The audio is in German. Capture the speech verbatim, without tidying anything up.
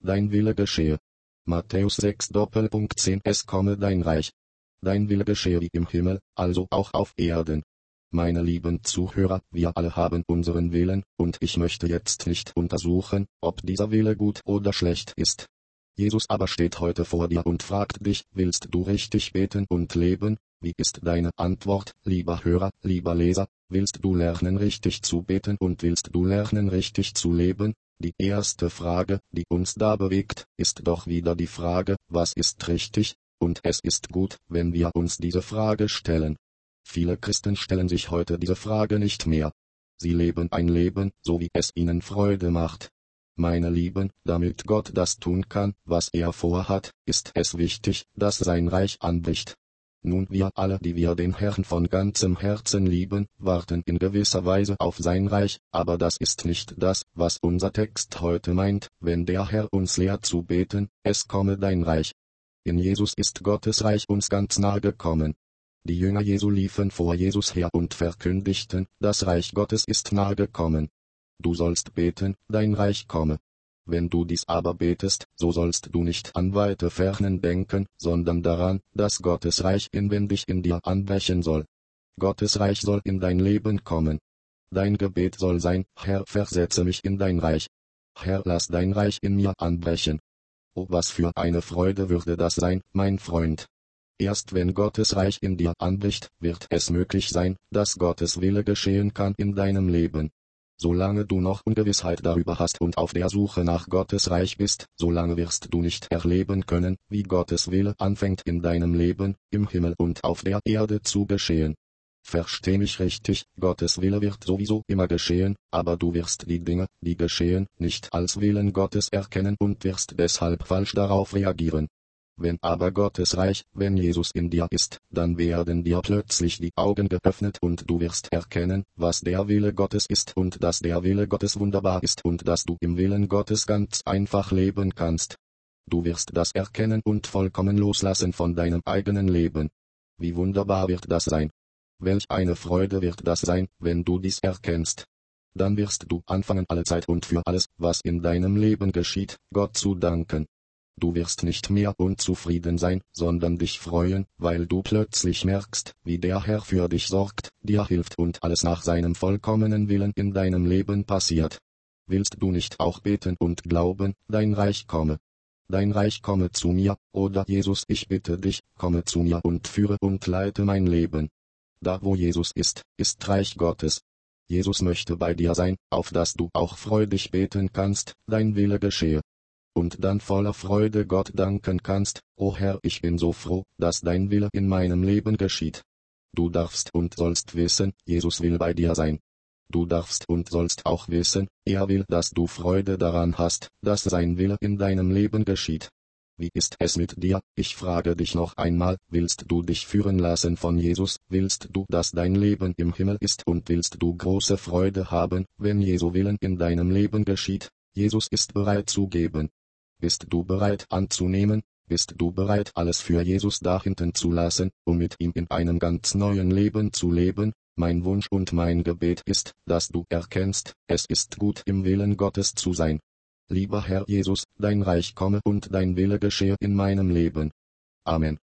dein Wille geschehe. Matthäus sechs Doppelpunkt zehn Es komme dein Reich. Dein Wille geschehe wie im Himmel, also auch auf Erden. Meine lieben Zuhörer, wir alle haben unseren Willen, und ich möchte jetzt nicht untersuchen, ob dieser Wille gut oder schlecht ist. Jesus aber steht heute vor dir und fragt dich, willst du richtig beten und leben? Wie ist deine Antwort, lieber Hörer, lieber Leser? Willst du lernen richtig zu beten und willst du lernen richtig zu leben? Die erste Frage, die uns da bewegt, ist doch wieder die Frage, was ist richtig? Und es ist gut, wenn wir uns diese Frage stellen. Viele Christen stellen sich heute diese Frage nicht mehr. Sie leben ein Leben, so wie es ihnen Freude macht. Meine Lieben, damit Gott das tun kann, was er vorhat, ist es wichtig, dass sein Reich anbricht. Nun wir alle, die wir den Herrn von ganzem Herzen lieben, warten in gewisser Weise auf sein Reich, aber das ist nicht das, was unser Text heute meint, wenn der Herr uns lehrt zu beten, es komme dein Reich. In Jesus ist Gottes Reich uns ganz nahe gekommen. Die Jünger Jesu liefen vor Jesus her und verkündigten, das Reich Gottes ist nahe gekommen. Du sollst beten, dein Reich komme. Wenn du dies aber betest, so sollst du nicht an weite Fernen denken, sondern daran, dass Gottes Reich inwendig in dir anbrechen soll. Gottes Reich soll in dein Leben kommen. Dein Gebet soll sein, Herr, versetze mich in dein Reich. Herr, lass dein Reich in mir anbrechen. Oh, was für eine Freude würde das sein, mein Freund. Erst wenn Gottes Reich in dir anbricht, wird es möglich sein, dass Gottes Wille geschehen kann in deinem Leben. Solange du noch Ungewissheit darüber hast und auf der Suche nach Gottes Reich bist, solange wirst du nicht erleben können, wie Gottes Wille anfängt in deinem Leben, im Himmel und auf der Erde zu geschehen. Versteh mich richtig, Gottes Wille wird sowieso immer geschehen, aber du wirst die Dinge, die geschehen, nicht als Willen Gottes erkennen und wirst deshalb falsch darauf reagieren. Wenn aber Gottes Reich, wenn Jesus in dir ist, dann werden dir plötzlich die Augen geöffnet und du wirst erkennen, was der Wille Gottes ist und dass der Wille Gottes wunderbar ist und dass du im Willen Gottes ganz einfach leben kannst. Du wirst das erkennen und vollkommen loslassen von deinem eigenen Leben. Wie wunderbar wird das sein? Welch eine Freude wird das sein, wenn du dies erkennst. Dann wirst du anfangen allezeit und für alles, was in deinem Leben geschieht, Gott zu danken. Du wirst nicht mehr unzufrieden sein, sondern dich freuen, weil du plötzlich merkst, wie der Herr für dich sorgt, dir hilft und alles nach seinem vollkommenen Willen in deinem Leben passiert. Willst du nicht auch beten und glauben, dein Reich komme? Dein Reich komme zu mir, oder Jesus, ich bitte dich, komme zu mir und führe und leite mein Leben. Da wo Jesus ist, ist Reich Gottes. Jesus möchte bei dir sein, auf dass du auch freudig beten kannst, dein Wille geschehe. Und dann voller Freude Gott danken kannst, o Herr, ich bin so froh, dass dein Wille in meinem Leben geschieht. Du darfst und sollst wissen, Jesus will bei dir sein. Du darfst und sollst auch wissen, er will, dass du Freude daran hast, dass sein Wille in deinem Leben geschieht. Wie ist es mit dir? Ich frage dich noch einmal, willst du dich führen lassen von Jesus? Willst du, dass dein Leben im Himmel ist und willst du große Freude haben, wenn Jesu Willen in deinem Leben geschieht? Jesus ist bereit zu geben. Bist du bereit anzunehmen? Bist du bereit, alles für Jesus dahinten zu lassen, um mit ihm in einem ganz neuen Leben zu leben? Mein Wunsch und mein Gebet ist, dass du erkennst, es ist gut im Willen Gottes zu sein. Lieber Herr Jesus, dein Reich komme und dein Wille geschehe in meinem Leben. Amen.